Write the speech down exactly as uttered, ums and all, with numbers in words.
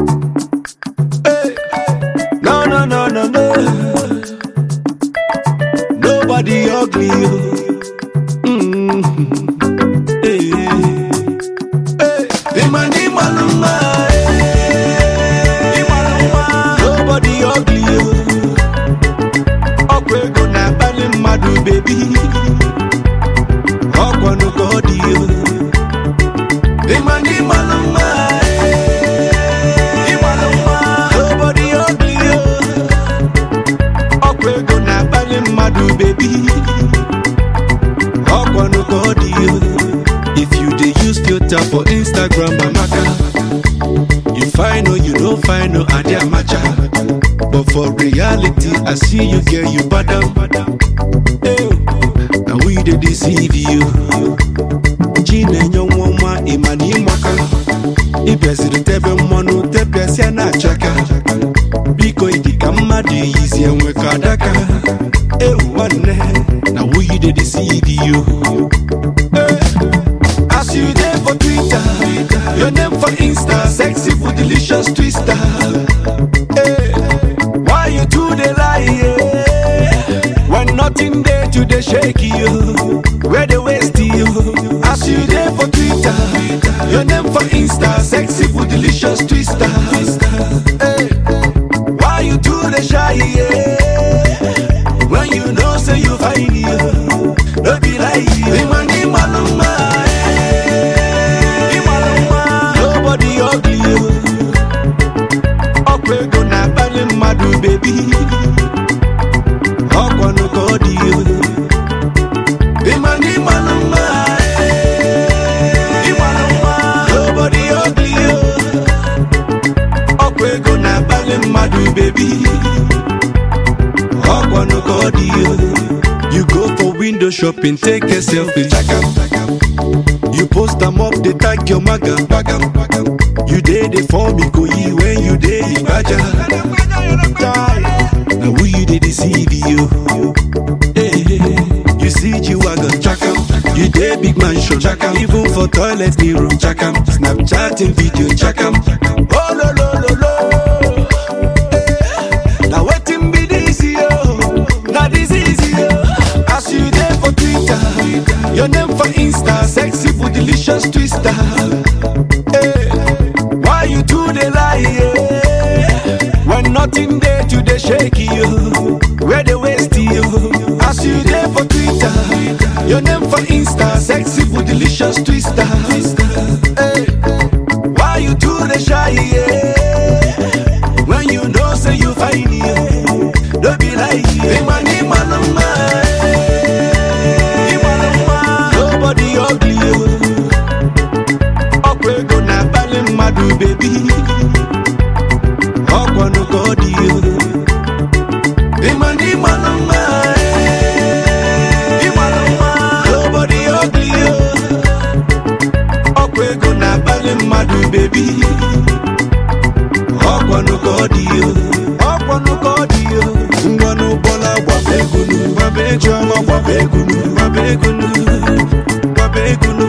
Hey. No, no, no, no, no. Nobody ugly. Mm. Hey. Hey. Imani maluma. Hey. Nobody ugly. Okwe go na bali madu baby. Okwa no godi. Imani maluma. Nobody ugly. Okwe go na bali madu baby. Okwa no godi. If you dey use filter for Instagram, Amaka, you find or you don't find no idea matcha. But for reality, I see you girl, you badam. Hey, now we dey deceive you. Jine nyongwa imani maka. Ibezi tebe monu tebe siana chaka. Biko idika madi easy and we kadaka. Hey, one now we dey deceive you. Hey. As you there for Twitter, your name for Insta, sexy for delicious twister. Hey, why you do the lie? Yeah? When nothing there to the shake you, where they waste you. As you there for Twitter, your name for Insta, sexy for delicious twister. Hey, why you do the shy? Yeah? When you know say you find you, don't be like you. Imani maluma. Nobody ugly. Okwe go na bali madu baby. Okwa no godi. Imani maluma. Nobody ugly. Okwe go na bali madu baby. Okwa no godi. You go for window shopping, take a selfie, chaka. You post them up, they tag your maga, maga, maga. You did it for me, go ye when you did it, baja. Now we you did deceive you. Hey, you see you wagon, chaka. You did big mansion, chaka. Even for toilet, the room, chaka. Snapchatting video, chaka. Oh, lo, lo, lo, lo. Hey, now waiting be this, yo. Now this is yo. As you there for Twitter, your name for Insta, sexy for delicious twister. Hey, why you do the lie? Yeah? When nothing there to the shake you, where they waste you. As you there for Twitter, your name for Insta, sexy for delicious twister. Hey, why you do the shy? Yeah? When you know say you find you, don't be like you. Imani maluma. Nobody ugly. Okwe go na bali madu baby. Okwa no godi. Imani maluma. Nobody ugly. Okwe go na bali madu baby. Okwa no godi. Okwa no godi. Ngwanu bola wabegunu, wabegunu, wabegunu, wabegunu. Wabegunu.